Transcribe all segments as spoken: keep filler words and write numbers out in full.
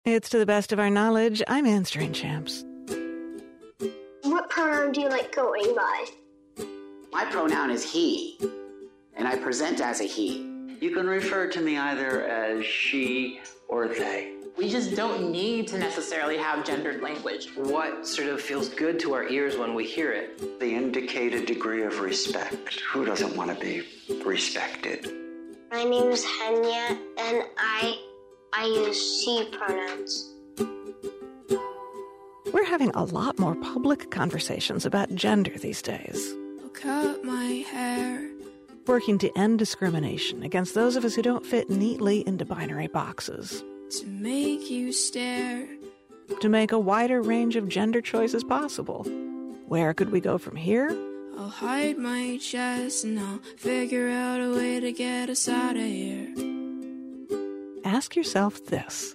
It's To the Best of Our Knowledge. I'm Anne Strainchamps. What pronoun do you like going by? My pronoun is he, and I present as a he. You can refer to me either as she or they. We just don't need to necessarily have gendered language. What sort of feels good to our ears when we hear it? They indicate a degree of respect. Who doesn't want to be respected? My name is Henya, and I I use she pronouns. We're having a lot more public conversations about gender these days. I'll cut my hair. Working to end discrimination against those of us who don't fit neatly into binary boxes. To make you stare. To make a wider range of gender choices possible. Where could we go from here? I'll hide my chest and I'll figure out a way to get us out of here. Ask yourself this.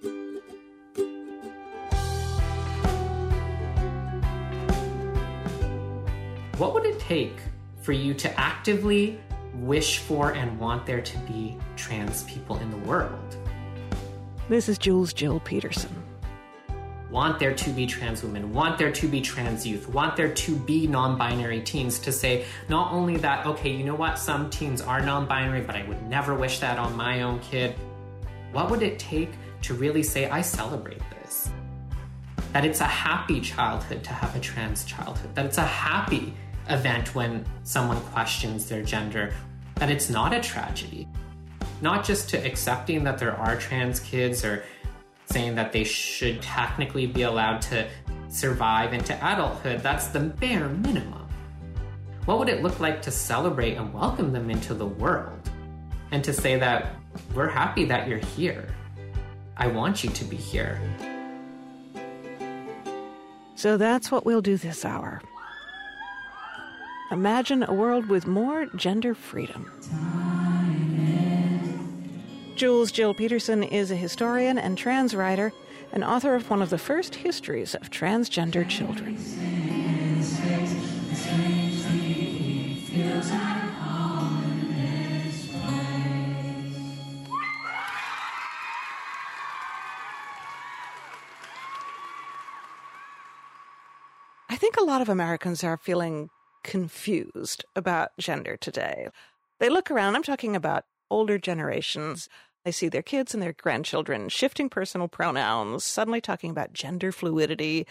What would it take for you to actively wish for and want there to be trans people in the world? This is Jules Jill Peterson. Want there to be trans women, want there to be trans youth, want there to be non-binary teens, to say not only that, okay, you know what, some teens are non-binary, but I would never wish that on my own kid. What would it take to really say, I celebrate this? That it's a happy childhood to have a trans childhood, that it's a happy event when someone questions their gender, that it's not a tragedy. Not just to accepting that there are trans kids or saying that they should technically be allowed to survive into adulthood. That's the bare minimum. What would it look like to celebrate and welcome them into the world? And to say that we're happy that you're here. I want you to be here. So that's what we'll do this hour. Imagine a world with more gender freedom. Jules Jill Peterson is a historian and trans writer and author of one of the first histories of transgender children. I think a lot of Americans are feeling confused about gender today. They look around, I'm talking about older generations. They see their kids and their grandchildren shifting personal pronouns, suddenly talking about gender fluidity.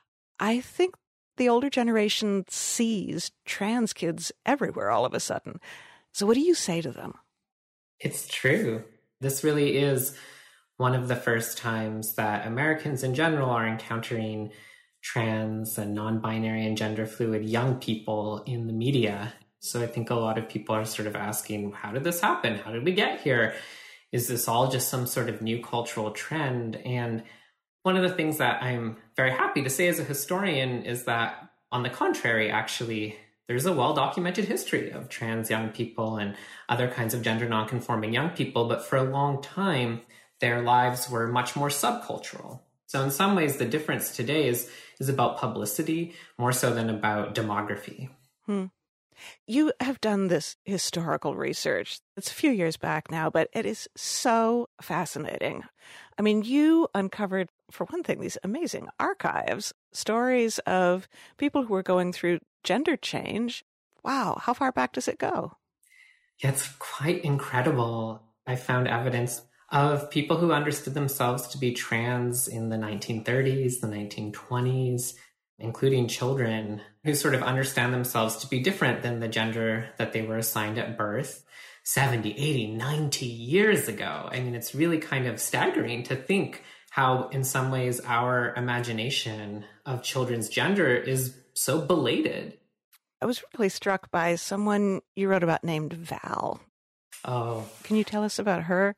I think the older generation sees trans kids everywhere all of a sudden. So what do you say to them? It's true. This really is one of the first times that Americans in general are encountering trans and non-binary and gender fluid young people in the media. So I think a lot of people are sort of asking, how did this happen? How did we get here? Is this all just some sort of new cultural trend? And one of the things that I'm very happy to say as a historian is that, on the contrary, actually, there's a well-documented history of trans young people and other kinds of gender non-conforming young people. But for a long time, their lives were much more subcultural. So in some ways, the difference today is, is about publicity more so than about demography. Hmm. You have done this historical research. It's a few years back now, but it is so fascinating. I mean, you uncovered, for one thing, these amazing archives, stories of people who were going through gender change. Wow, how far back does it go? Yeah, it's quite incredible. I found evidence of people who understood themselves to be trans in the nineteen thirties, the nineteen twenties, including children who sort of understand themselves to be different than the gender that they were assigned at birth seventy, eighty, ninety years ago. I mean, it's really kind of staggering to think how, in some ways, our imagination of children's gender is so belated. I was really struck by someone you wrote about named Val. Oh. Can you tell us about her?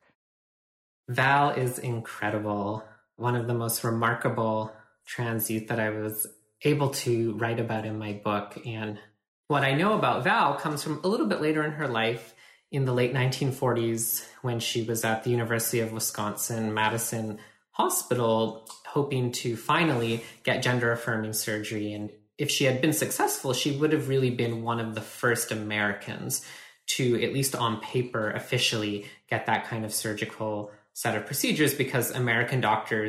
Val is incredible. One of the most remarkable trans youth that I was able to write about in my book. And what I know about Val comes from a little bit later in her life, in the late nineteen forties, when she was at the University of Wisconsin-Madison Hospital, hoping to finally get gender-affirming surgery. And if she had been successful, she would have really been one of the first Americans to, at least on paper, officially get that kind of surgical set of procedures, because American doctors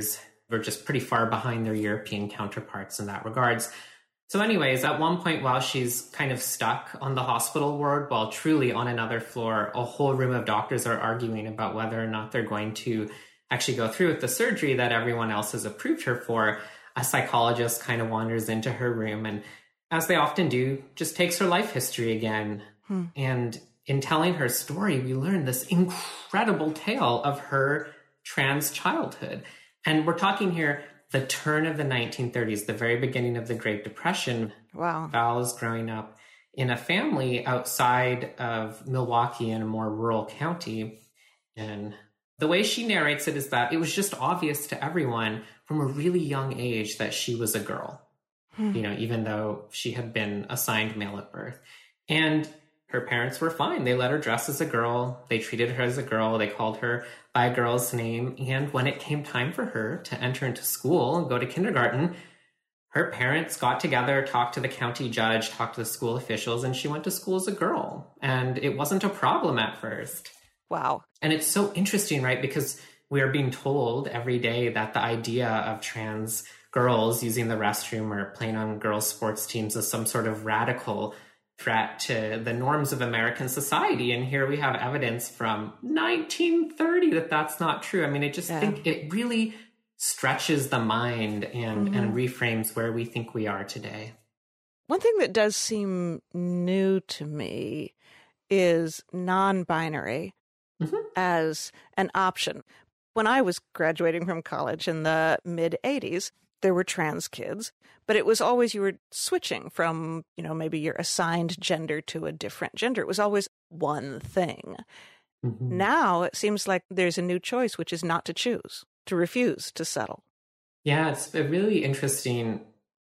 were just pretty far behind their European counterparts in that regards. So anyways, at one point while she's kind of stuck on the hospital ward, while truly on another floor, a whole room of doctors are arguing about whether or not they're going to actually go through with the surgery that everyone else has approved her for, a psychologist kind of wanders into her room and, as they often do, just takes her life history again. Hmm. And in telling her story, we learn this incredible tale of her trans childhood. And we're talking here the turn of the nineteen thirties, the very beginning of the Great Depression. Wow. Val is growing up in a family outside of Milwaukee in a more rural county. And the way she narrates it is that it was just obvious to everyone from a really young age that she was a girl, hmm. you know, even though she had been assigned male at birth. And her parents were fine. They let her dress as a girl. They treated her as a girl. They called her by a girl's name. And when it came time for her to enter into school and go to kindergarten, her parents got together, talked to the county judge, talked to the school officials, and she went to school as a girl. And it wasn't a problem at first. Wow. And it's so interesting, right? Because we are being told every day that the idea of trans girls using the restroom or playing on girls' sports teams is some sort of radical threat to the norms of American society. And here we have evidence from nineteen thirty that that's not true. I mean, I just yeah. think it really stretches the mind and, mm-hmm. and reframes where we think we are today. One thing that does seem new to me is non-binary mm-hmm. as an option. When I was graduating from college in the mid eighties, there were trans kids, but it was always you were switching from, you know, maybe your assigned gender to a different gender. It was always one thing. Mm-hmm. Now it seems like there's a new choice, which is not to choose, to refuse to settle. Yeah, it's a really interesting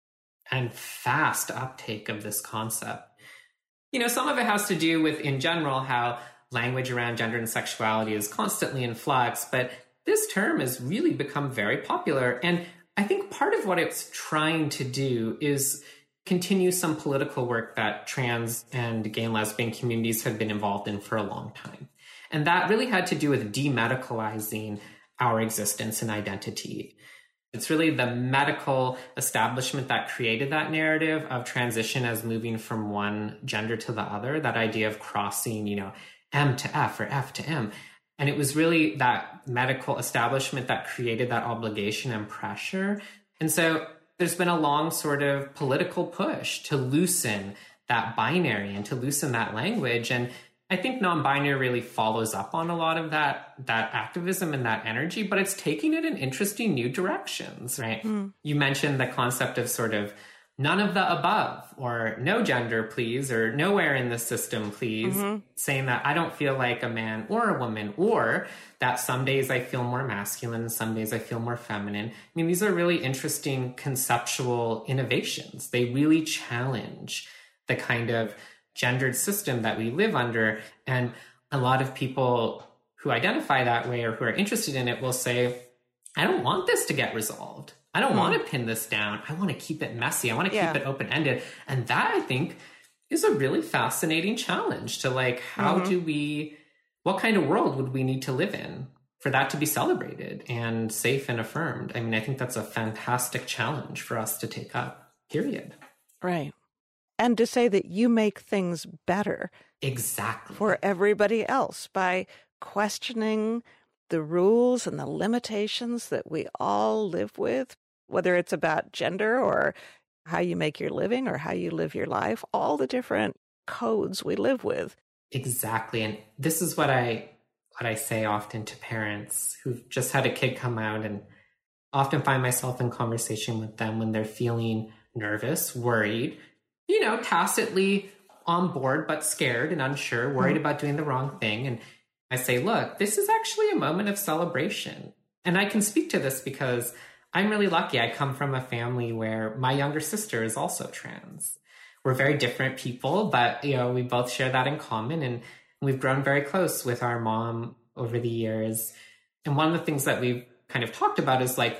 and fast uptake of this concept. You know, some of it has to do with, in general, how language around gender and sexuality is constantly in flux, but this term has really become very popular. And I think part of what it's trying to do is continue some political work that trans and gay and lesbian communities have been involved in for a long time. And that really had to do with demedicalizing our existence and identity. It's really the medical establishment that created that narrative of transition as moving from one gender to the other, that idea of crossing, you know, M to F or F to M. And it was really that medical establishment that created that obligation and pressure. And so there's been a long sort of political push to loosen that binary and to loosen that language. And I think non-binary really follows up on a lot of that, that activism and that energy, but it's taking it in interesting new directions, right? Mm. You mentioned the concept of sort of none of the above, or no gender, please, or nowhere in the system, please, mm-hmm. saying that I don't feel like a man or a woman, or that some days I feel more masculine and some days I feel more feminine. I mean, these are really interesting conceptual innovations. They really challenge the kind of gendered system that we live under. And a lot of people who identify that way or who are interested in it will say, I don't want this to get resolved. I don't mm. want to pin this down. I want to keep it messy. I want to keep yeah. it open-ended. And that, I think, is a really fascinating challenge to, like, how mm-hmm. do we, what kind of world would we need to live in for that to be celebrated and safe and affirmed? I mean, I think that's a fantastic challenge for us to take up, period. Right. And to say that you make things better. Exactly. For everybody else by questioning the rules and the limitations that we all live with, whether it's about gender or how you make your living or how you live your life, all the different codes we live with. Exactly. And this is what I what I say often to parents who've just had a kid come out, and often find myself in conversation with them when they're feeling nervous, worried, you know, tacitly on board, but scared and unsure, worried mm-hmm. about doing the wrong thing. And I say, look, this is actually a moment of celebration. And I can speak to this because I'm really lucky. I come from a family where my younger sister is also trans. We're very different people, but, you know, we both share that in common. And we've grown very close with our mom over the years. And one of the things that we've kind of talked about is, like,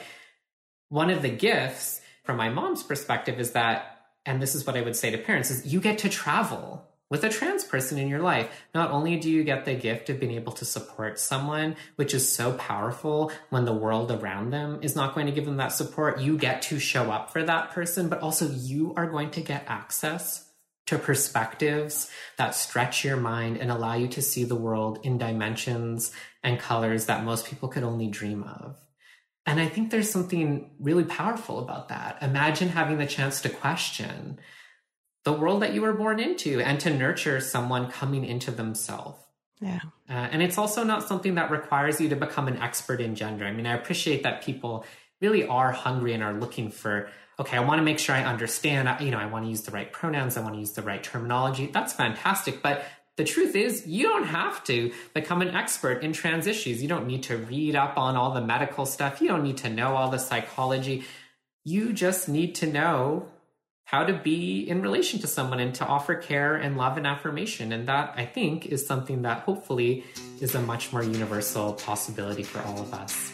one of the gifts from my mom's perspective is that, and this is what I would say to parents, is you get to travel with a trans person in your life. Not only do you get the gift of being able to support someone, which is so powerful when the world around them is not going to give them that support, you get to show up for that person, but also you are going to get access to perspectives that stretch your mind and allow you to see the world in dimensions and colors that most people could only dream of. And I think there's something really powerful about that. Imagine having the chance to question the world that you were born into and to nurture someone coming into themselves. Yeah. Uh, and it's also not something that requires you to become an expert in gender. I mean, I appreciate that people really are hungry and are looking for, okay, I want to make sure I understand, you know, I want to use the right pronouns, I want to use the right terminology. That's fantastic. But the truth is, you don't have to become an expert in trans issues. You don't need to read up on all the medical stuff. You don't need to know all the psychology. You just need to know how to be in relation to someone and to offer care and love and affirmation. And that, I think, is something that hopefully is a much more universal possibility for all of us.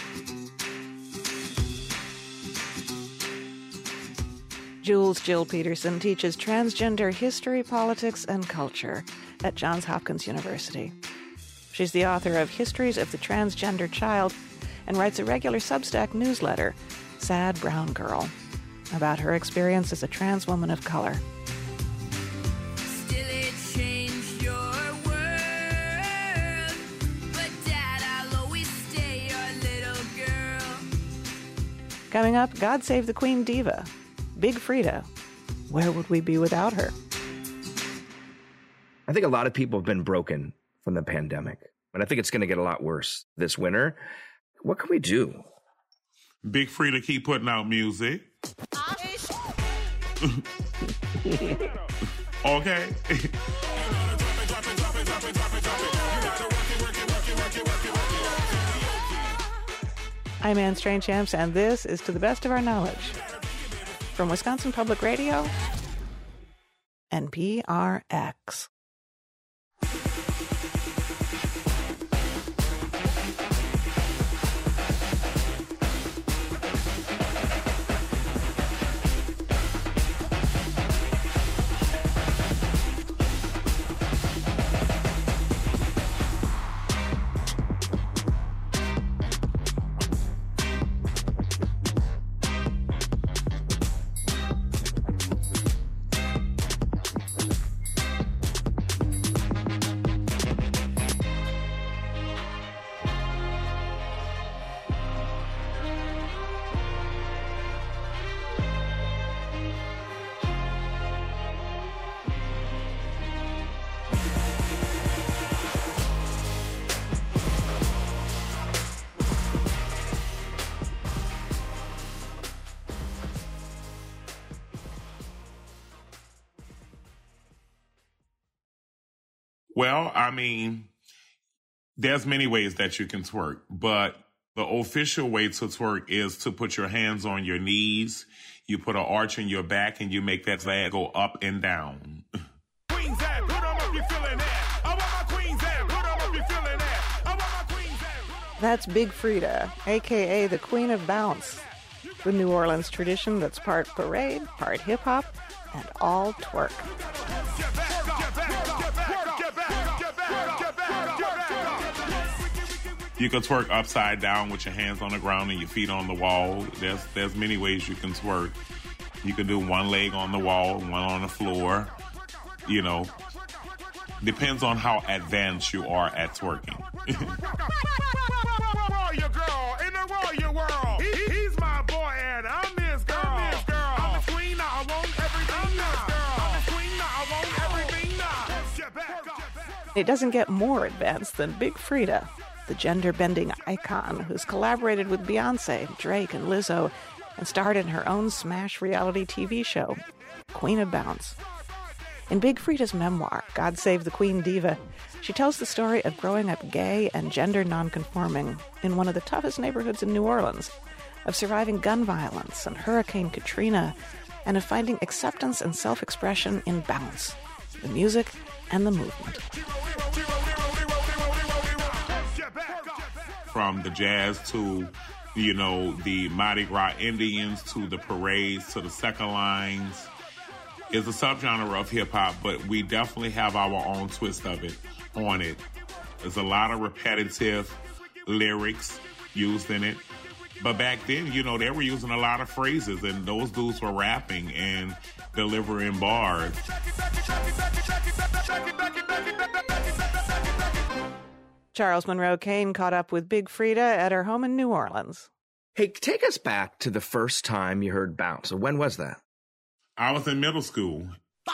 Jules Jill Peterson teaches transgender history, politics, and culture at Johns Hopkins University. She's the author of Histories of the Transgender Child and writes a regular Substack newsletter, Sad Brown Girl, about her experience as a trans woman of color. Still it changed your world, but Dad, I'll always stay your little girl. Coming up, God Save the Queen Diva, Big Freedia. Where would we be without her? I think a lot of people have been broken from the pandemic, and I think it's going to get a lot worse this winter. What can we do? Big Freedia keep putting out music. Okay. I'm Anne Strainchamps, and this is To the Best of Our Knowledge. From Wisconsin Public Radio and P R X. Well, I mean, there's many ways that you can twerk, but the official way to twerk is to put your hands on your knees, you put an arch in your back, and you make that flag go up and down. Queens at, put 'em up, you feeling that. I want my queens at, put 'em up, you feeling that. I want my queens at. That's Big Freedia, a k a the Queen of Bounce, the New Orleans tradition that's part parade, part hip-hop, and all twerk. You can twerk upside down with your hands on the ground and your feet on the wall. There's there's many ways you can twerk. You can do one leg on the wall, one on the floor. You know, depends on how advanced you are at twerking. Your girl in the royal world. He, he's my boy and I'm this girl. I'm this girl. I'm the queen now. I want everything now. I'm the queen now. I want everything now. It doesn't get more advanced than Big Freedia, the gender-bending icon who's collaborated with Beyonce, Drake, and Lizzo, and starred in her own smash reality T V show, Queen of Bounce. In Big Freedia's memoir, God Save the Queen Diva, she tells the story of growing up gay and gender nonconforming in one of the toughest neighborhoods in New Orleans, of surviving gun violence and Hurricane Katrina, and of finding acceptance and self-expression in bounce, the music and the movement. From the jazz to, you know, the Mardi Gras Indians, to the parades, to the second lines, is a subgenre of hip-hop, but we definitely have our own twist of it on it. There's a lot of repetitive lyrics used in it. But back then, you know, they were using a lot of phrases, and those dudes were rapping and delivering bars. Charles Monroe Kane caught up with Big Frida at her home in New Orleans. Hey, take us back to the first time you heard Bounce. When was that? I was in middle school.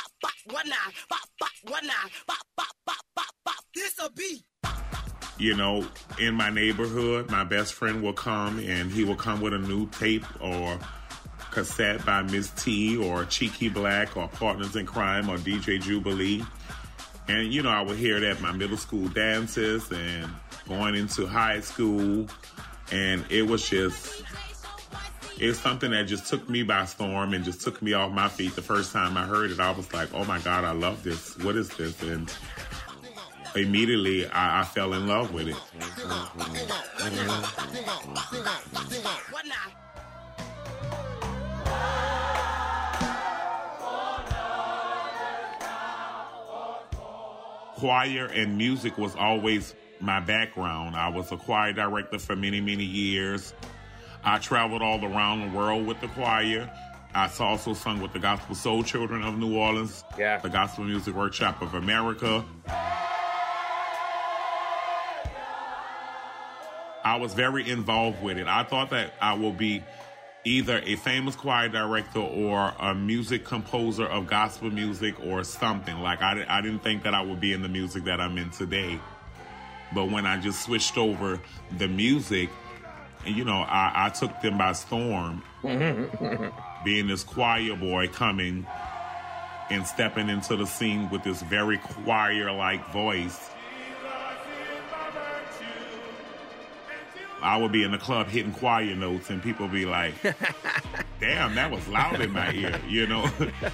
You know, in my neighborhood, my best friend will come, and he will come with a new tape or cassette by Miss T or Cheeky Black or Partners in Crime or D J Jubilee. And, you know, I would hear that at my middle school dances and going into high school. And it was just, it's something that just took me by storm and just took me off my feet. The first time I heard it, I was like, oh my God, I love this. What is this? And immediately I, I fell in love with it. Choir and music was always my background. I was a choir director for many, many years. I traveled all around the world with the choir. I also sung with the Gospel Soul Children of New Orleans, yeah. the Gospel Music Workshop of America. I was very involved with it. I thought that I would be either a famous choir director or a music composer of gospel music or something. Like, I, I didn't think that I would be in the music that I'm in today. But when I just switched over the music, you know, I, I took them by storm. Being this choir boy coming and stepping into the scene with this very choir-like voice. I would be in the club hitting choir notes, and people be like, damn, that was loud in my ear, you know?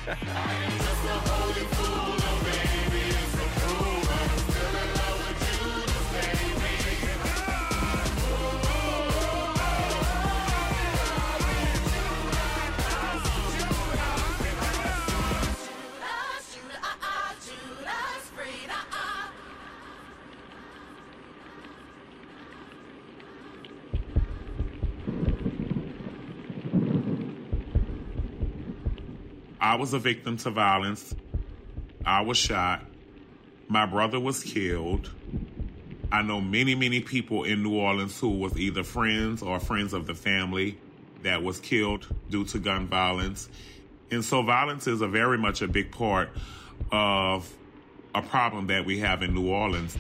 I was a victim to violence. I was shot. My brother was killed. I know many, many people in New Orleans who was either friends or friends of the family that was killed due to gun violence. And so violence is a very much a big part of a problem that we have in New Orleans.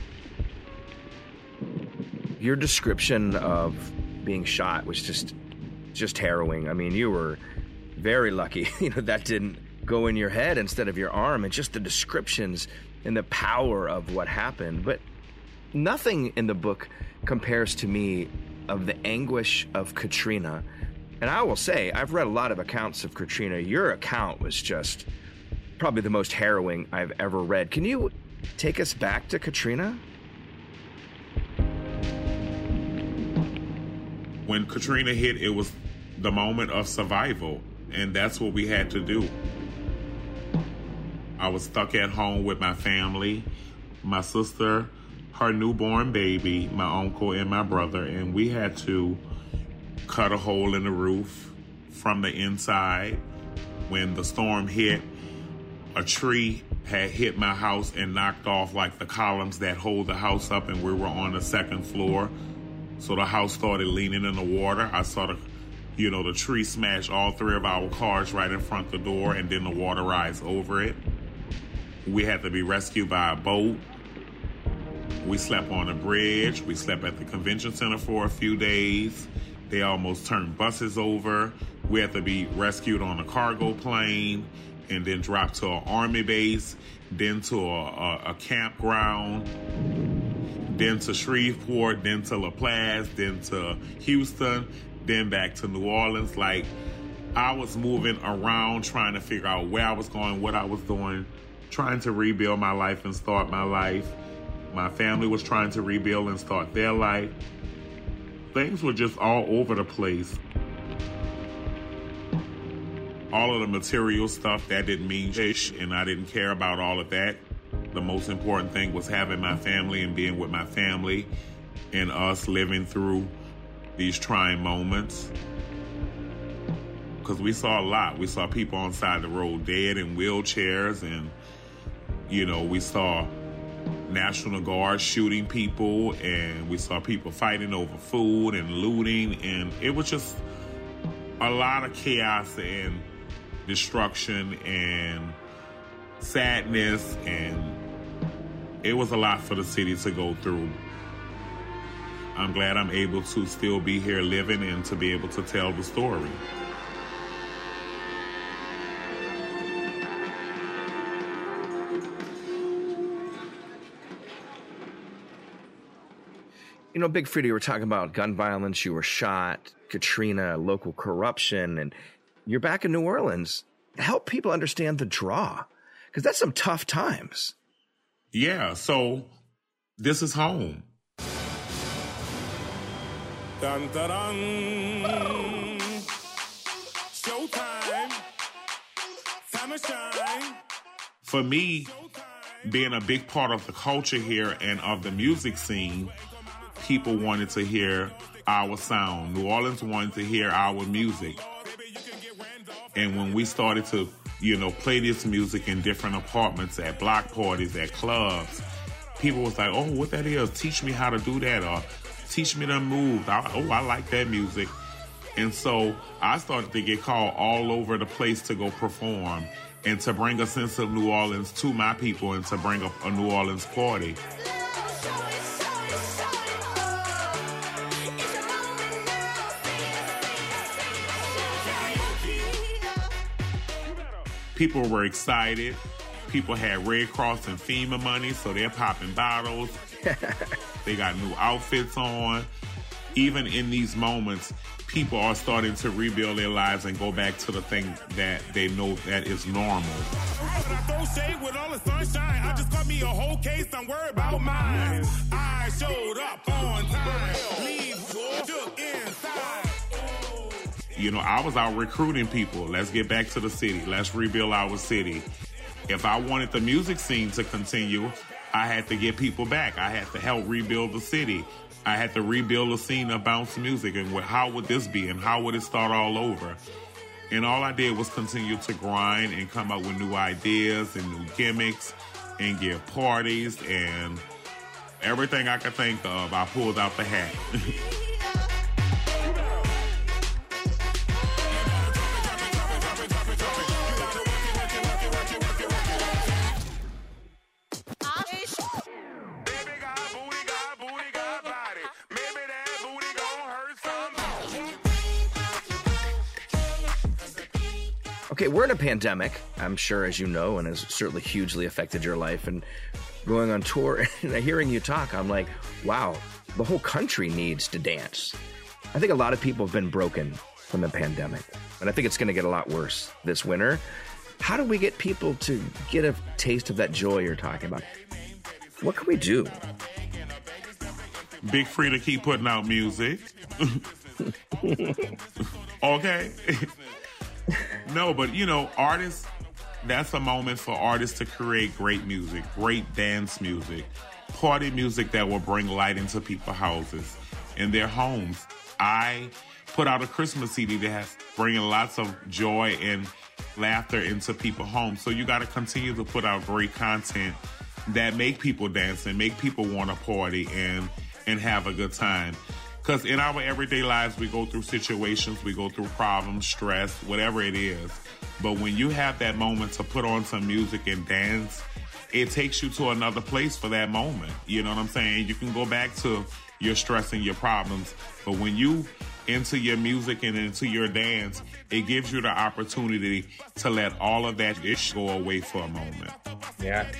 Your description of being shot was just just harrowing. I mean, you were very lucky, you know, that didn't go in your head instead of your arm, and just the descriptions and the power of what happened. But nothing in the book compares to me of the anguish of Katrina. And I will say, I've read a lot of accounts of Katrina. Your account was just probably the most harrowing I've ever read. Can you take us back to Katrina? When Katrina hit, it was the moment of survival. And that's what we had to do. I was stuck at home with my family, my sister, her newborn baby, my uncle, and my brother. And we had to cut a hole in the roof from the inside. When the storm hit, a tree had hit my house and knocked off like the columns that hold the house up, and we were on the second floor. So the house started leaning in the water. I saw the You know, the tree smashed all three of our cars right in front of the door, and then the water rise over it. We had to be rescued by a boat. We slept on a bridge. We slept at the convention center for a few days. They almost turned buses over. We had to be rescued on a cargo plane and then dropped to an army base, then to a, a, a campground, then to Shreveport, then to LaPlace, then to Houston, then back to New Orleans. Like, I was moving around trying to figure out where I was going, what I was doing, trying to rebuild my life and start my life. My family was trying to rebuild and start their life. Things were just all over the place. all of the material stuff, that didn't mean shit, and I didn't care about all of that. The most important thing was having my family and being with my family and us living through these trying moments. Because we saw a lot. We saw people on the side of the road dead in wheelchairs, and, you know, we saw National Guard shooting people, and we saw people fighting over food and looting, and it was just a lot of chaos and destruction and sadness, and it was a lot for the city to go through. I'm glad I'm able to still be here living and to be able to tell the story. You know, Big Freedia, you were talking about gun violence, you were shot, Katrina, local corruption, and you're back in New Orleans. Help people understand the draw, because that's some tough times. Yeah, so this is home. Dun, dun, dun. Showtime. Time to shine. For me, being a big part of the culture here and of the music scene, people wanted to hear our sound. New Orleans wanted to hear our music. And when we started to, you know, play this music in different apartments, at block parties, at clubs, people was like, oh, what that is? Teach me how to do that, or teach me them moves. I, oh, I like that music. And so I started to get called all over the place to go perform and to bring a sense of New Orleans to my people and to bring a, a New Orleans party. People were excited. People had Red Cross and FEMA money, so they're popping bottles. They got new outfits on. Even in these moments, people are starting to rebuild their lives and go back to the thing that they know that is normal. I throw shade with all the sunshine. I just got me a whole case. I'm worried about mine. I showed up on time. Leave shook inside. You know, I was out recruiting people. Let's get back to the city. Let's rebuild our city. If I wanted the music scene to continue, I had to get people back. I had to help rebuild the city. I had to rebuild the scene of bounce music, and how would this be, and how would it start all over? And all I did was continue to grind and come up with new ideas and new gimmicks and give parties, and everything I could think of, I pulled out the hat. Okay, we're in a pandemic, I'm sure, as you know, and has certainly hugely affected your life. And going on tour and hearing you talk, I'm like, wow, the whole country needs to dance. I think a lot of people have been broken from the pandemic, and I think it's going to get a lot worse this winter. How do we get people to get a taste of that joy you're talking about? What can we do? Big Freedia keep putting out music. Okay. No, but, you know, artists, that's a moment for artists to create great music, great dance music, party music that will bring light into people's houses and their homes. I put out a Christmas C D that has bringing lots of joy and laughter into people's homes. So you got to continue to put out great content that make people dance and make people want to party and, and have a good time. Because in our everyday lives, we go through situations, we go through problems, stress, whatever it is. But when you have that moment to put on some music and dance, it takes you to another place for that moment. You know what I'm saying? You can go back to your stress and your problems. But when you into your music and into your dance, it gives you the opportunity to let all of that ish go away for a moment. Yeah.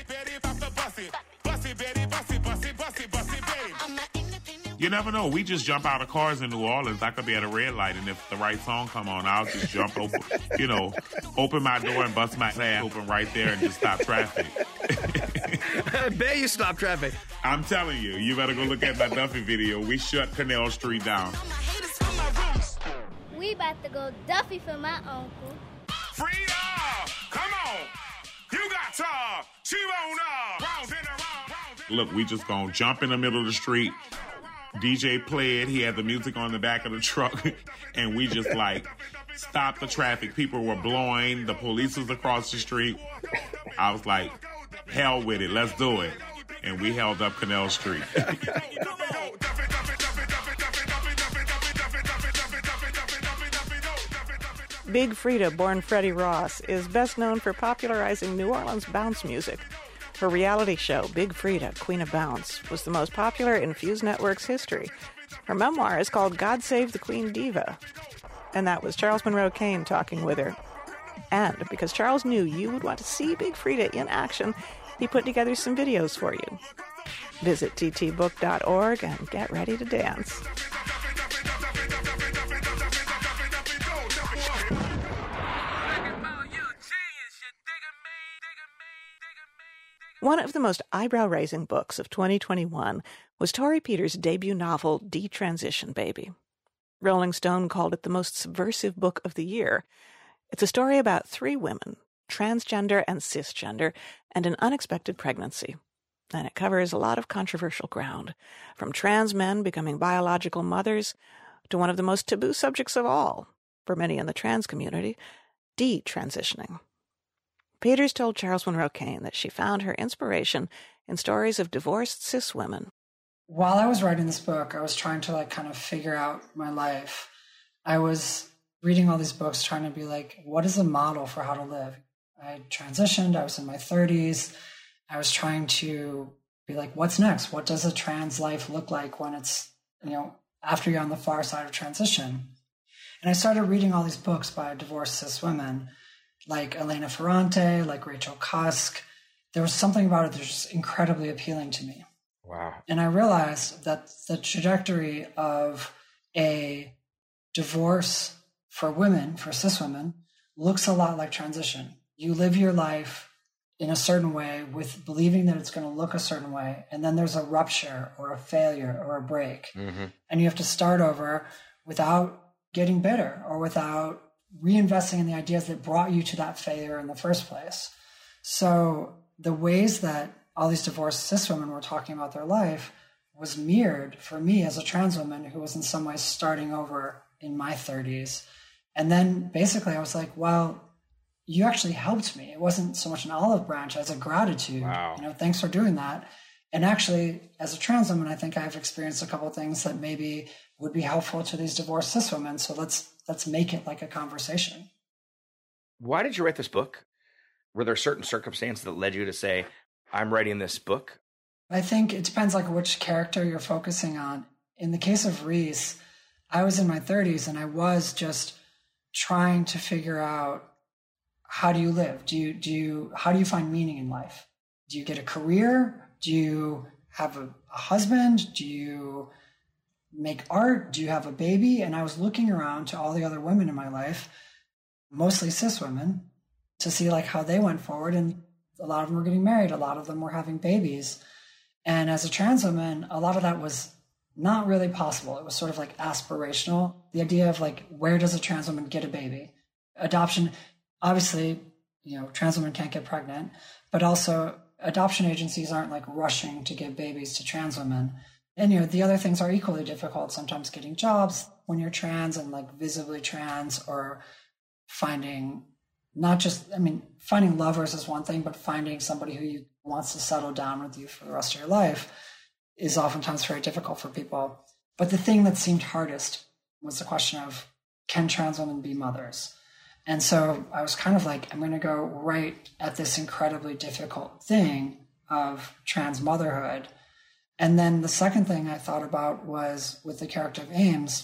You never know. We just jump out of cars in New Orleans. I could be at a red light, and if the right song come on, I'll just jump over, you know, open my door and bust my ass open right there and just stop traffic. I bet you stop traffic. I'm telling you, you better go look at my Duffy video. We shut Canal Street down. We about to go Duffy for my uncle. Frida, come on. You got to. She won't uh, round and around, round and Look, we just gonna jump in the middle of the street. D J played, he had the music on the back of the truck, and we just like stopped the traffic. People were blowing, the police was across the street. I was like, hell with it, let's do it. And we held up Canal Street. Big Frida, born Freddie Ross, is best known for popularizing New Orleans bounce music. Her reality show, Big Frida, Queen of Bounce, was the most popular in Fuse Network's history. Her memoir is called God Save the Queen Diva. And that was Charles Monroe Kane talking with her. And because Charles knew you would want to see Big Frida in action, he put together some videos for you. Visit t t book dot org and get ready to dance. One of the most eyebrow-raising books of twenty twenty-one was Torrey Peters' debut novel, Detransition Baby. Rolling Stone called it the most subversive book of the year. It's a story about three women, transgender and cisgender, and an unexpected pregnancy. And it covers a lot of controversial ground, from trans men becoming biological mothers to one of the most taboo subjects of all, for many in the trans community, detransitioning. Peters told Charles Monroe Kane that she found her inspiration in stories of divorced cis women. While I was writing this book, I was trying to like kind of figure out my life. I was reading all these books trying to be like, what is a model for how to live? I had transitioned. I was in my thirties. I was trying to be like, what's next? What does a trans life look like when it's, you know, after you're on the far side of transition? And I started reading all these books by divorced cis women, like Elena Ferrante, like Rachel Cusk. There was something about it that was just incredibly appealing to me. Wow. And I realized that the trajectory of a divorce for women, for cis women, looks a lot like transition. You live your life in a certain way with believing that it's going to look a certain way. And then there's a rupture or a failure or a break. Mm-hmm. And you have to start over without getting bitter or without reinvesting in the ideas that brought you to that failure in the first place. So the ways that all these divorced cis women were talking about their life was mirrored for me as a trans woman who was in some ways starting over in my thirties. And then basically I was like, well, you actually helped me. It wasn't so much an olive branch as a gratitude. Wow. You know, thanks for doing that. And actually, as a trans woman, I think I've experienced a couple of things that maybe would be helpful to these divorced cis women. So let's let's make it like a conversation. Why did you write this book? Were there certain circumstances that led you to say, I'm writing this book? I think it depends like which character you're focusing on. In the case of Reese, I was in my thirties and I was just trying to figure out, how do you live? Do you, do you, how do you find meaning in life? Do you get a career? Do you have a, a husband? Do you make art? Do you have a baby? And I was looking around to all the other women in my life, mostly cis women, to see like how they went forward. And a lot of them were getting married. A lot of them were having babies. And as a trans woman, a lot of that was not really possible. It was sort of like aspirational. The idea of like, where does a trans woman get a baby? Adoption, obviously, you know, trans women can't get pregnant, but also adoption agencies aren't like rushing to give babies to trans women. And, you know, the other things are equally difficult. Sometimes getting jobs when you're trans and like visibly trans, or finding not just, I mean, finding lovers is one thing, but finding somebody who you wants to settle down with you for the rest of your life is oftentimes very difficult for people. But the thing that seemed hardest was the question of, can trans women be mothers? And so I was kind of like, I'm going to go right at this incredibly difficult thing of trans motherhood. And then the second thing I thought about was, with the character of Ames,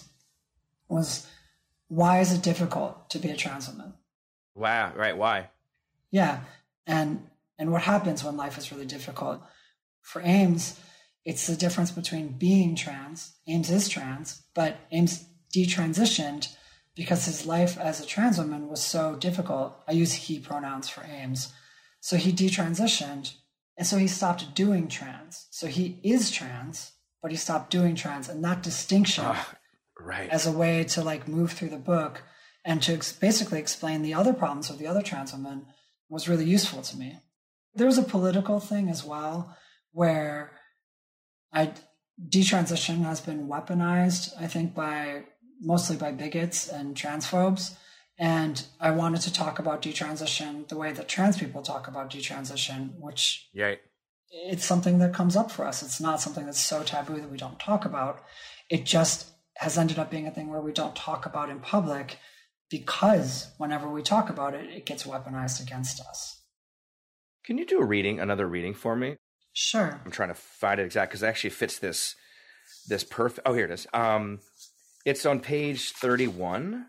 was why is it difficult to be a trans woman? Wow, right, why? Yeah, and and what happens when life is really difficult? For Ames, it's the difference between being trans. Ames is trans, but Ames detransitioned because his life as a trans woman was so difficult. I use he pronouns for Ames. So he detransitioned, and so he stopped doing trans. So he is trans, but he stopped doing trans. And that distinction, uh, right. as a way to like move through the book and to ex- basically explain the other problems with the other trans women was really useful to me. There was a political thing as well, where I detransition has been weaponized, I think, by mostly by bigots and transphobes. And I wanted to talk about detransition the way that trans people talk about detransition, which Right. it's something that comes up for us. It's not something that's so taboo that we don't talk about. It just has ended up being a thing where we don't talk about in public because whenever we talk about it, it gets weaponized against us. Can you do a reading, another reading for me? Sure. I'm trying to find it exact because it actually fits this this perfect. Oh, here it is. Um, it's on page thirty-one.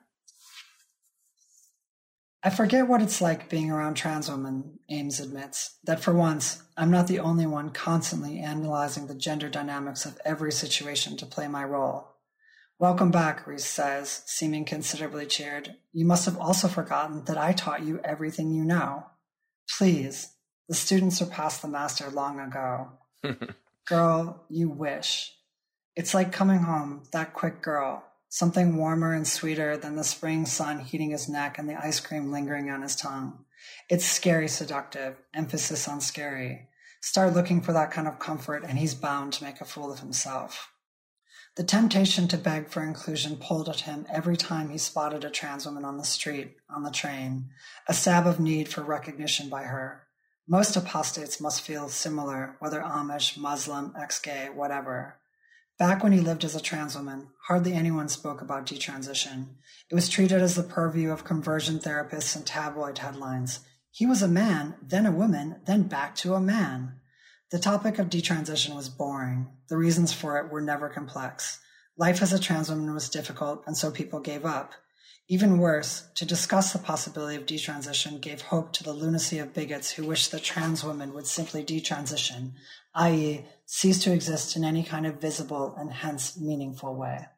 I forget what it's like being around trans women, Ames admits, that for once, I'm not the only one constantly analyzing the gender dynamics of every situation to play my role. Welcome back, Reese says, seeming considerably cheered. You must have also forgotten that I taught you everything you know. Please, the students surpassed the master long ago. Girl, you wish. It's like coming home, that quick girl. Something warmer and sweeter than the spring sun heating his neck and the ice cream lingering on his tongue. It's scary seductive, emphasis on scary. Start looking for that kind of comfort and he's bound to make a fool of himself. The temptation to beg for inclusion pulled at him every time he spotted a trans woman on the street, on the train, a stab of need for recognition by her. Most apostates must feel similar, whether Amish, Muslim, ex-gay, whatever. Back when he lived as a trans woman, hardly anyone spoke about detransition. It was treated as the purview of conversion therapists and tabloid headlines. He was a man, then a woman, then back to a man. The topic of detransition was boring. The reasons for it were never complex. Life as a trans woman was difficult, and so people gave up. Even worse, to discuss the possibility of detransition gave hope to the lunacy of bigots who wished that trans women would simply detransition, that is, cease to exist in any kind of visible and hence meaningful way.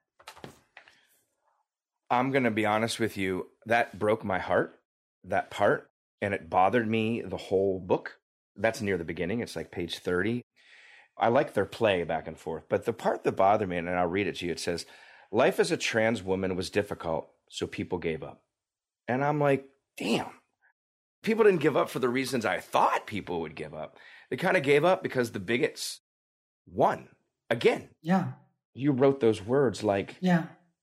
I'm going to be honest with you. That broke my heart, that part, and it bothered me the whole book. That's near the beginning. It's like page thirty. I like their play back and forth, but the part that bothered me, and I'll read it to you, it says, life as a trans woman was difficult, so people gave up. And I'm like, damn. People didn't give up for the reasons I thought people would give up. They kind of gave up because the bigots won again. Yeah. You wrote those words like, yeah,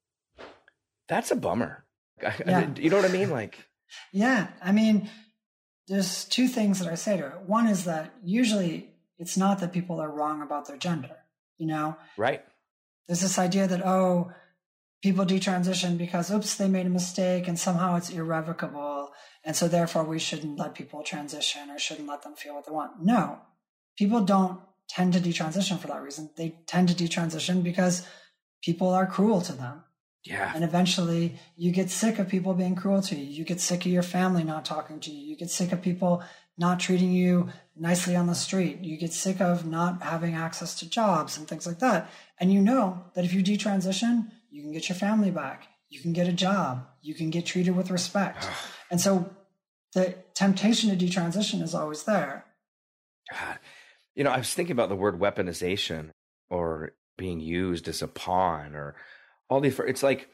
that's a bummer. Yeah. You know what I mean? Like, yeah. I mean, there's two things that I say to it. One is that usually it's not that people are wrong about their gender, you know? Right. There's this idea that, oh, people detransition because, oops, they made a mistake and somehow it's irrevocable. And so therefore we shouldn't let people transition or shouldn't let them feel what they want. No, people don't tend to detransition for that reason. They tend to detransition because people are cruel to them. Yeah. And eventually you get sick of people being cruel to you. You get sick of your family not talking to you. You get sick of people not treating you nicely on the street. You get sick of not having access to jobs and things like that. And you know that if you detransition, you can get your family back. You can get a job. You can get treated with respect. And so the temptation to detransition is always there. God. You know, I was thinking about the word weaponization or being used as a pawn or all these. It's like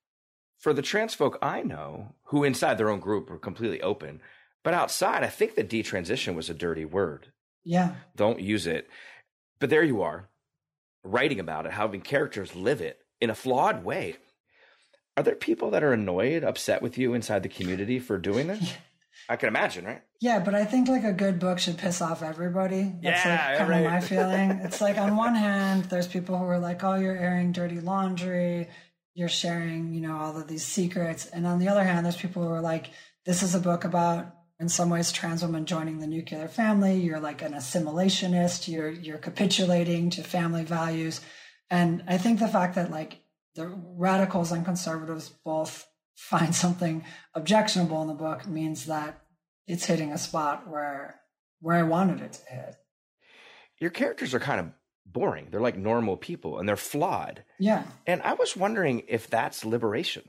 for the trans folk I know who inside their own group are completely open, but outside, I think that detransition was a dirty word. Yeah. Don't use it. But there you are, writing about it, having characters live it in a flawed way. Are there people that are annoyed, upset with you inside the community for doing this? I can imagine, right? Yeah, but I think like a good book should piss off everybody. That's yeah, like kind right. of my feeling. It's like on one hand, there's people who are like, oh, you're airing dirty laundry. You're sharing, you know, all of these secrets. And on the other hand, there's people who are like, this is a book about, in some ways, trans women joining the nuclear family. You're like an assimilationist. You're, you're capitulating to family values. And I think the fact that like the radicals and conservatives both find something objectionable in the book means that it's hitting a spot where where I wanted it to hit. Your characters are kind of boring. They're like normal people and they're flawed. Yeah. And I was wondering if that's liberation.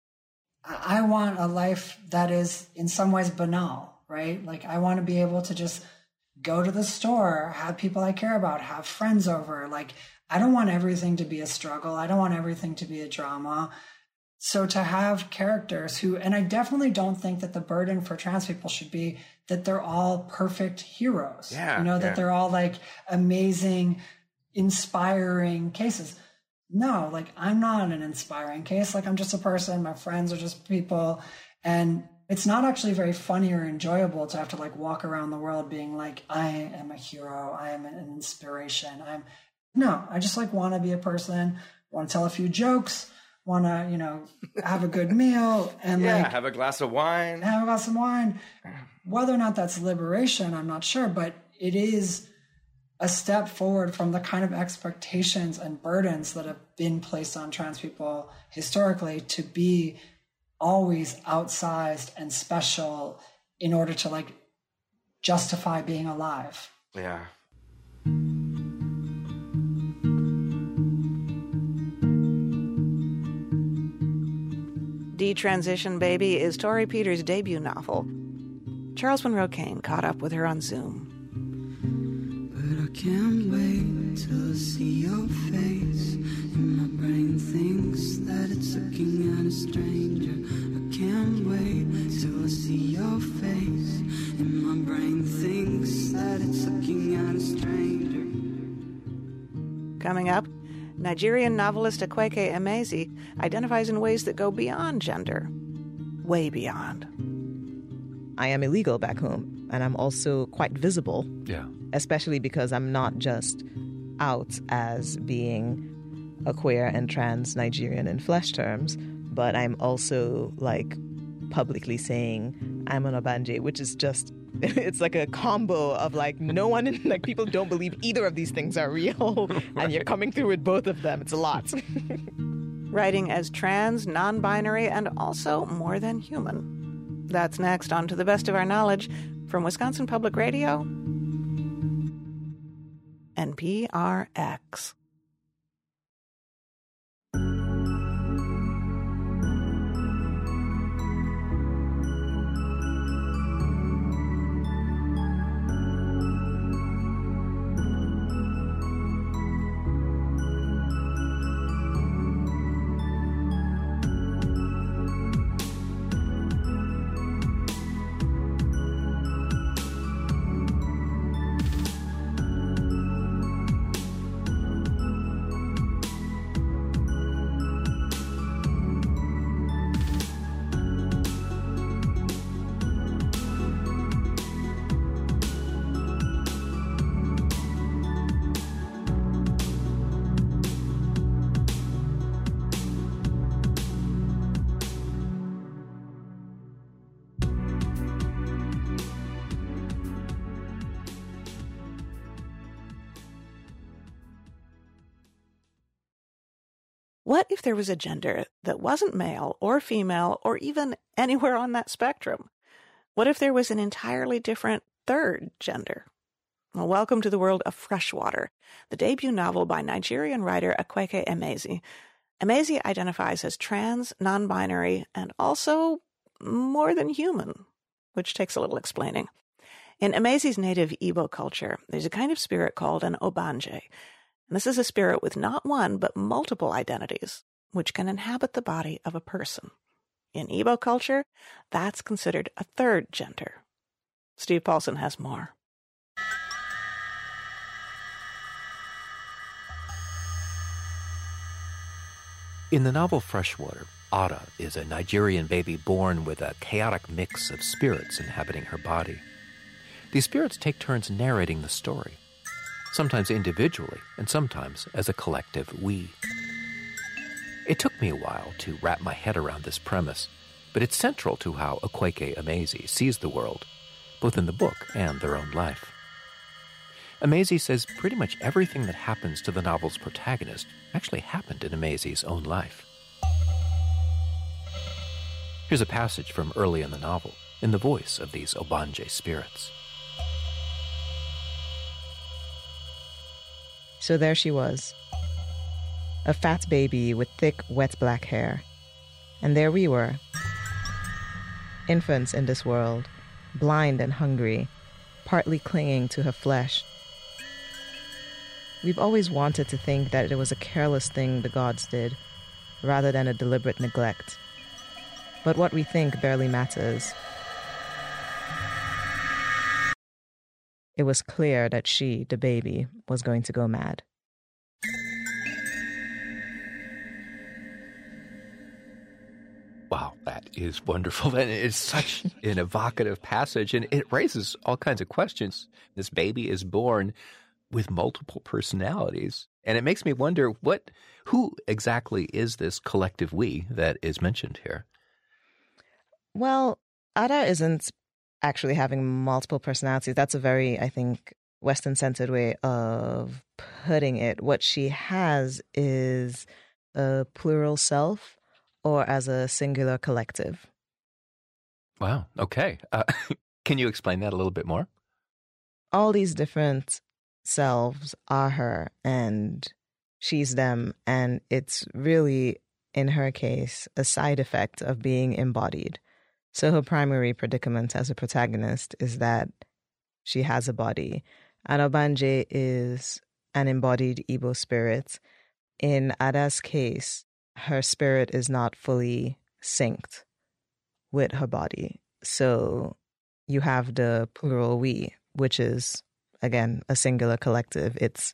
I want a life that is in some ways banal, right? Like I want to be able to just go to the store, have people I care about, have friends over. Like I don't want everything to be a struggle. I don't want everything to be a drama. So to have characters who, and I definitely don't think that the burden for trans people should be that they're all perfect heroes. Yeah, you know, that yeah. they're all like amazing, inspiring cases. No, like I'm not an inspiring case. Like I'm just a person. My friends are just people. And it's not actually very funny or enjoyable to have to like walk around the world being like, I am a hero. I am an inspiration. I'm no, I just like want to be a person, want to tell a few jokes, want to, you know, have a good meal and yeah, like have a glass of wine. Have a glass of wine. Whether or not that's liberation, I'm not sure, but it is a step forward from the kind of expectations and burdens that have been placed on trans people historically to be always outsized and special in order to like justify being alive. Yeah. Detransition Baby is Torrey Peters' debut novel. Charles Monroe Kane caught up with her on Zoom. But I can't wait till I see your face. And my brain thinks that it's looking at a stranger. I can't wait till I see your face. And my brain thinks that it's looking at a stranger. Coming up, Nigerian novelist Akweke Emezi identifies in ways that go beyond gender. Way beyond. I am illegal back home, and I'm also quite visible. Yeah. Especially because I'm not just out as being a queer and trans Nigerian in flesh terms, but I'm also like publicly saying I'm an Obanje, which is just, it's like a combo of like no one, in, like people don't believe either of these things are real, and you're coming through with both of them. It's a lot. Writing as trans, non-binary, and also more than human. That's next on To the Best of Our Knowledge from Wisconsin Public Radio, N P R X. What if there was a gender that wasn't male or female or even anywhere on that spectrum? What if there was an entirely different third gender? Well, welcome to the world of Freshwater, the debut novel by Nigerian writer Akweke Emezi. Emezi identifies as trans, non-binary, and also more than human, which takes a little explaining. In Emezi's native Igbo culture, there's a kind of spirit called an Obanje. And this is a spirit with not one, but multiple identities, which can inhabit the body of a person. In Igbo culture, that's considered a third gender. Steve Paulson has more. In the novel Freshwater, Ada is a Nigerian baby born with a chaotic mix of spirits inhabiting her body. These spirits take turns narrating the story, sometimes individually and sometimes as a collective we. It took me a while to wrap my head around this premise, but it's central to how Akweke Emezi sees the world, both in the book and their own life. Emezi says pretty much everything that happens to the novel's protagonist actually happened in Emezi's own life. Here's a passage from early in the novel, in the voice of these Obanje spirits. So there she was, a fat baby with thick, wet black hair. And there we were, infants in this world, blind and hungry, partly clinging to her flesh. We've always wanted to think that it was a careless thing the gods did, rather than a deliberate neglect. But what we think barely matters. It was clear that she, the baby, was going to go mad. Wow, that is wonderful. And it's such an evocative passage, and it raises all kinds of questions. This baby is born with multiple personalities, and it makes me wonder what, who exactly is this collective we that is mentioned here? Well, Ada isn't actually having multiple personalities. That's a very, I think, Western-centered way of putting it. What she has is a plural self, or as a singular collective. Wow. Okay. Uh, can you explain that a little bit more? All these different selves are her, and she's them. And it's really, in her case, a side effect of being embodied. So her primary predicament as a protagonist is that she has a body. And Obanje is an embodied Igbo spirit. In Ada's case, her spirit is not fully synced with her body. So you have the plural we, which is, again, a singular collective. It's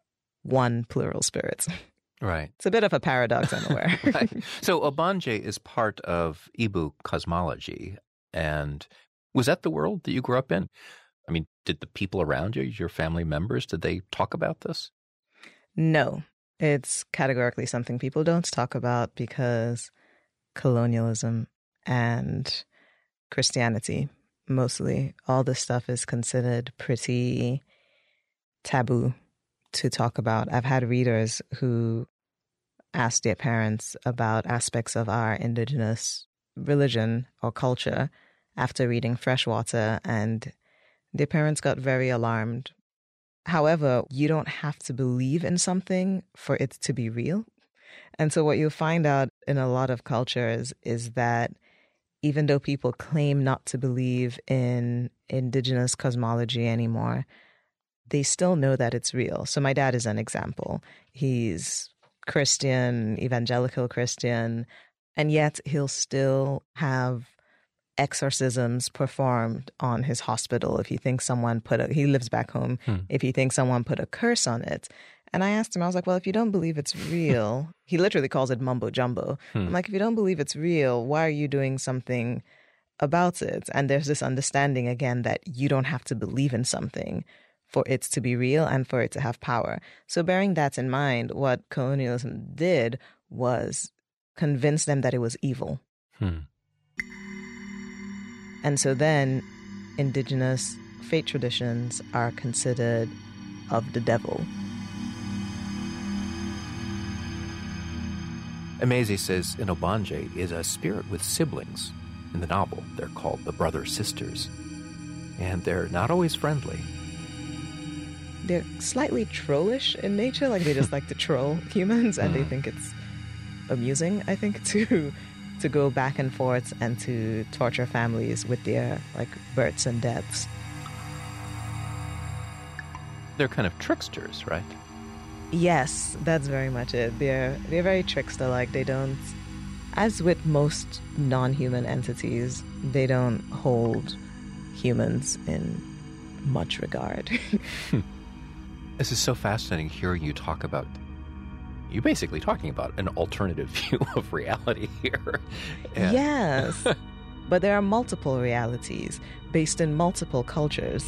one plural spirit. Right. It's a bit of a paradox, I'm aware. Right. So Obanje is part of Igbo cosmology. And was that the world that you grew up in? I mean, did the people around you, your family members, did they talk about this? No. It's categorically something people don't talk about because colonialism and Christianity, mostly, all this stuff is considered pretty taboo to talk about. I've had readers who asked their parents about aspects of our indigenous religion or culture after reading Freshwater, and their parents got very alarmed. However, you don't have to believe in something for it to be real. And so what you'll find out in a lot of cultures is that even though people claim not to believe in indigenous cosmology anymore, they still know that it's real. So my dad is an example. He's Christian, evangelical Christian, and yet he'll still have exorcisms performed on his hospital if he thinks someone put a, he lives back home, hmm. if he thinks someone put a curse on it. And I asked him, I was like, well, if you don't believe it's real, he literally calls it mumbo jumbo. Hmm. I'm like, if you don't believe it's real, why are you doing something about it? And there's this understanding again that you don't have to believe in something for it to be real and for it to have power. So bearing that in mind, what colonialism did was convince them that it was evil. Hmm. And so then indigenous faith traditions are considered of the devil. Emezi says an Obanje is a spirit with siblings. In the novel, they're called the brother-sisters. And they're not always friendly. They're slightly trollish in nature, like they just like to troll humans, and they think it's amusing, I think, to... to go back and forth and to torture families with their, like, births and deaths. They're kind of tricksters, right? Yes, that's very much it. They're, they're very trickster-like. They don't, as with most non-human entities, they don't hold humans in much regard. This is so fascinating hearing you talk about You're basically talking about an alternative view of reality here. And yes. But there are multiple realities based in multiple cultures.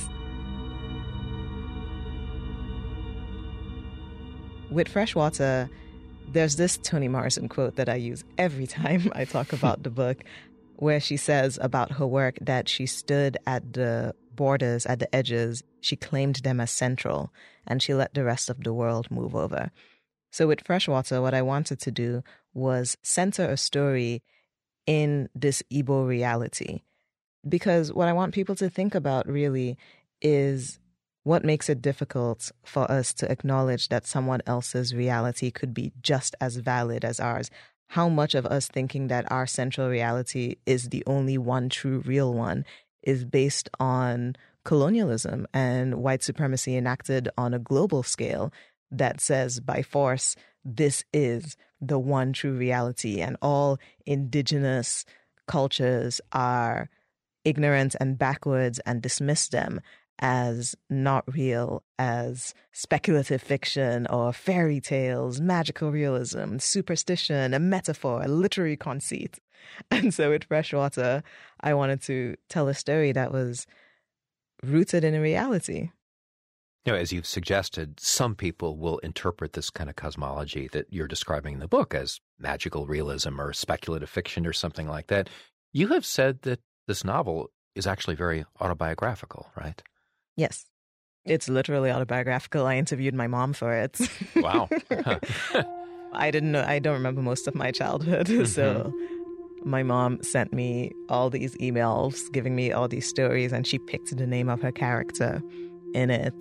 With Freshwater, there's this Toni Morrison quote that I use every time I talk about the book, where she says about her work that she stood at the borders, at the edges. She claimed them as central, and she let the rest of the world move over. So with Freshwater, what I wanted to do was center a story in this Igbo reality. Because what I want people to think about really is what makes it difficult for us to acknowledge that someone else's reality could be just as valid as ours. How much of us thinking that our central reality is the only one true real one is based on colonialism and white supremacy enacted on a global scale that says by force this is the one true reality, and all indigenous cultures are ignorant and backwards and dismiss them as not real, as speculative fiction or fairy tales, magical realism, superstition, a metaphor, a literary conceit. And so with Freshwater, I wanted to tell a story that was rooted in a reality. You know, as you've suggested, some people will interpret this kind of cosmology that you're describing in the book as magical realism or speculative fiction or something like that. You have said that this novel is actually very autobiographical, right? Yes. It's literally autobiographical. I interviewed my mom for it. Wow. I didn't know, I don't remember most of my childhood. Mm-hmm. So my mom sent me all these emails giving me all these stories, and she picked the name of her character in it.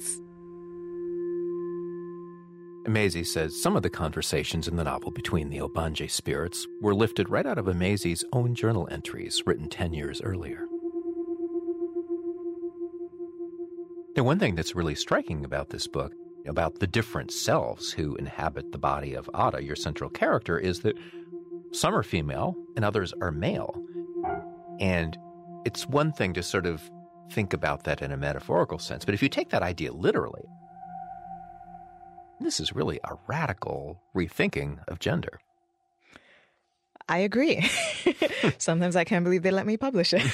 Emezi says some of the conversations in the novel between the Obanje spirits were lifted right out of Emezi's own journal entries written ten years earlier. Now, one thing that's really striking about this book, about the different selves who inhabit the body of Ada, your central character, is that some are female and others are male. And it's one thing to sort of think about that in a metaphorical sense, but if you take that idea literally, this is really a radical rethinking of gender. I agree. Sometimes I can't believe they let me publish it.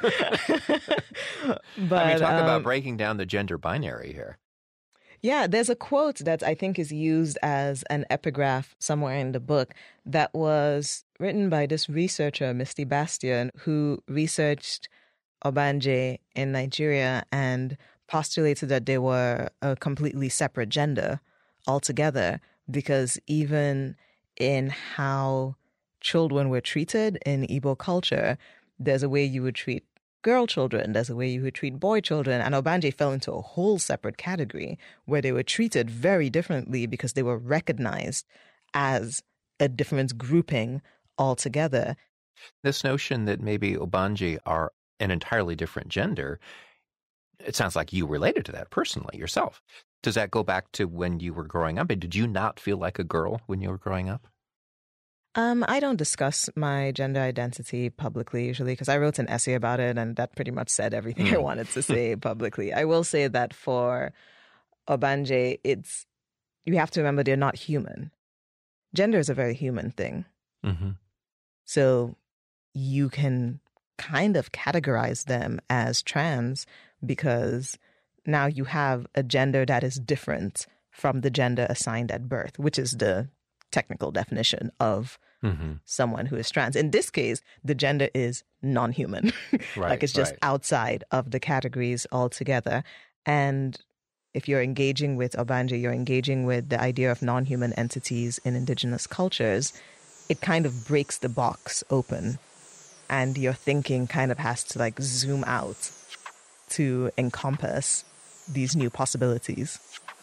But, I mean, talk um, about breaking down the gender binary here. Yeah, there's a quote that I think is used as an epigraph somewhere in the book that was written by this researcher, Misty Bastian, who researched Obanje in Nigeria and postulated that they were a completely separate gender altogether, because even in how children were treated in Igbo culture, there's a way you would treat girl children, there's a way you would treat boy children, and Obanje fell into a whole separate category where they were treated very differently because they were recognized as a different grouping altogether. This notion that maybe Obanje are an entirely different gender, it sounds like you related to that personally yourself. Does that go back to when you were growing up? Did you not feel like a girl when you were growing up? Um, I don't discuss my gender identity publicly usually because I wrote an essay about it and that pretty much said everything mm. I wanted to say publicly. I will say that for Obanje, it's, you have to remember they're not human. Gender is a very human thing. Mm-hmm. So you can kind of categorize them as trans because now you have a gender that is different from the gender assigned at birth, which is the technical definition of mm-hmm. someone who is trans. In this case, the gender is non-human. Right, like it's just right. outside of the categories altogether. And if you're engaging with Obanje, you're engaging with the idea of non-human entities in indigenous cultures, it kind of breaks the box open. And your thinking kind of has to like zoom out to encompass these new possibilities.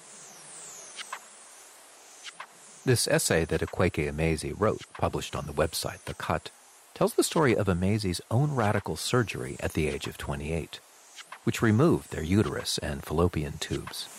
This essay that Akwaeke Emezi wrote, published on the website The Cut, tells the story of Emezi's own radical surgery at the age of twenty-eight, which removed their uterus and fallopian tubes.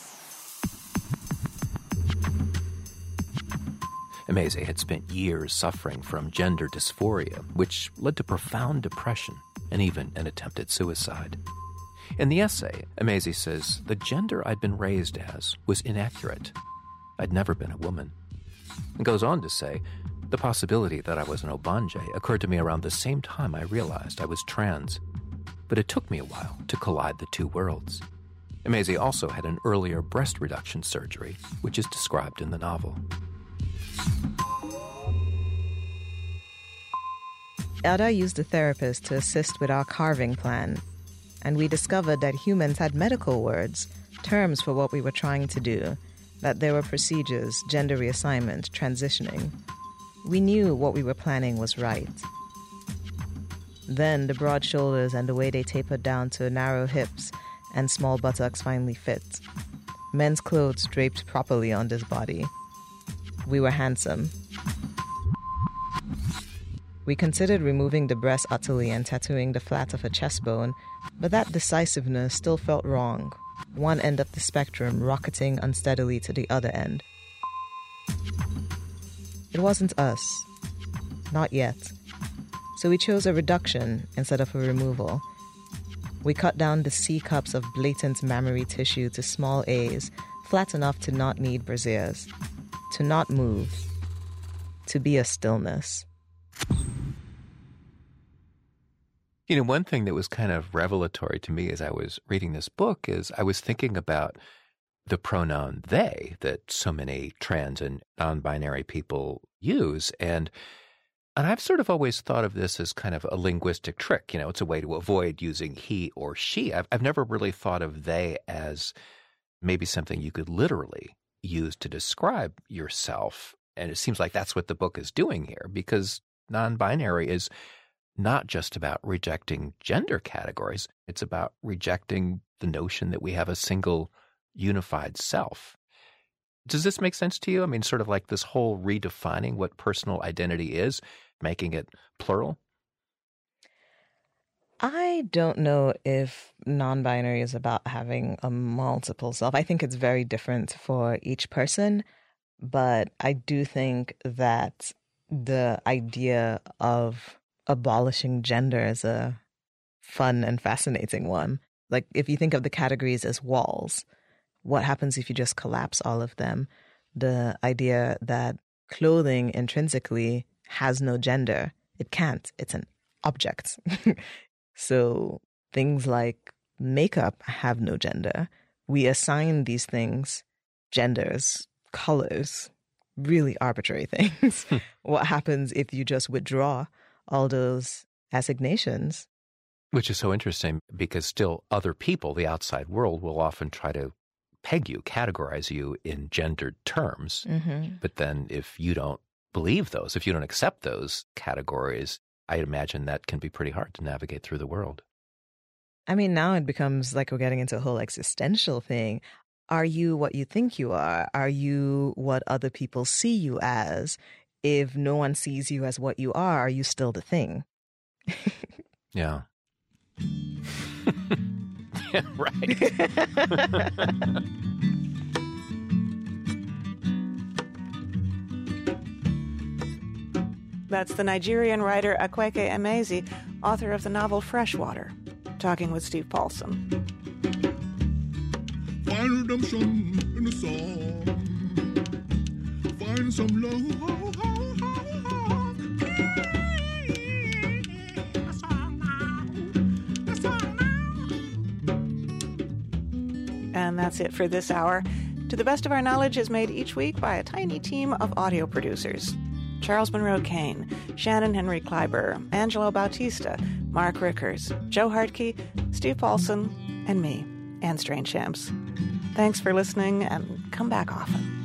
Emezi had spent years suffering from gender dysphoria, which led to profound depression and even an attempted suicide. In the essay, Emezi says, the gender I'd been raised as was inaccurate. I'd never been a woman. And goes on to say, the possibility that I was an Obanje occurred to me around the same time I realized I was trans. But it took me a while to collide the two worlds. Emezi also had an earlier breast reduction surgery, which is described in the novel. Ada used a therapist to assist with our carving plan, and we discovered that humans had medical words, terms for what we were trying to do, that there were procedures, gender reassignment, transitioning. We knew what we were planning was right. Then the broad shoulders and the way they tapered down to narrow hips and small buttocks finally fit. Men's clothes draped properly on this body. We were handsome. We considered removing the breast utterly and tattooing the flat of a chest bone, but that decisiveness still felt wrong. One end of the spectrum rocketing unsteadily to the other end. It wasn't us. Not yet. So we chose a reduction instead of a removal. We cut down the C cups of blatant mammary tissue to small A's, flat enough to not need brasiers, to not move, to be a stillness. You know, one thing that was kind of revelatory to me as I was reading this book is I was thinking about the pronoun they that so many trans and non-binary people use. And and I've sort of always thought of this as kind of a linguistic trick. You know, it's a way to avoid using he or she. I've, I've never really thought of they as maybe something you could literally use to describe yourself. And it seems like that's what the book is doing here, because non-binary is not just about rejecting gender categories. It's about rejecting the notion that we have a single unified self. Does this make sense to you? I mean, sort of like this whole redefining what personal identity is, making it plural? I don't know if non-binary is about having a multiple self. I think it's very different for each person, but I do think that the idea of abolishing gender is a fun and fascinating one. Like, if you think of the categories as walls, what happens if you just collapse all of them? The idea that clothing intrinsically has no gender. It can't. It's an object. So things like makeup have no gender. We assign these things genders, colors, really arbitrary things. What happens if you just withdraw all those assignations? Which is so interesting, because still other people, the outside world, will often try to peg you, categorize you in gendered terms. Mm-hmm. But then if you don't believe those, if you don't accept those categories, I imagine that can be pretty hard to navigate through the world. I mean, now it becomes like we're getting into a whole existential thing. Are you what you think you are? Are you what other people see you as? If no one sees you as what you are, are you still the thing? Yeah. Yeah, right. That's the Nigerian writer Akweke Emezi, author of the novel Freshwater, talking with Steve Paulson. Find redemption in the song. Find some love. And that's it for this hour. To the Best of Our Knowledge is made each week by a tiny team of audio producers. Charles Monroe Kane, Shannon Henry Kleiber, Angelo Bautista, Mark Rickers, Joe Hartke, Steve Paulson, and me, Anne Strange Shams. Thanks for listening, and come back often.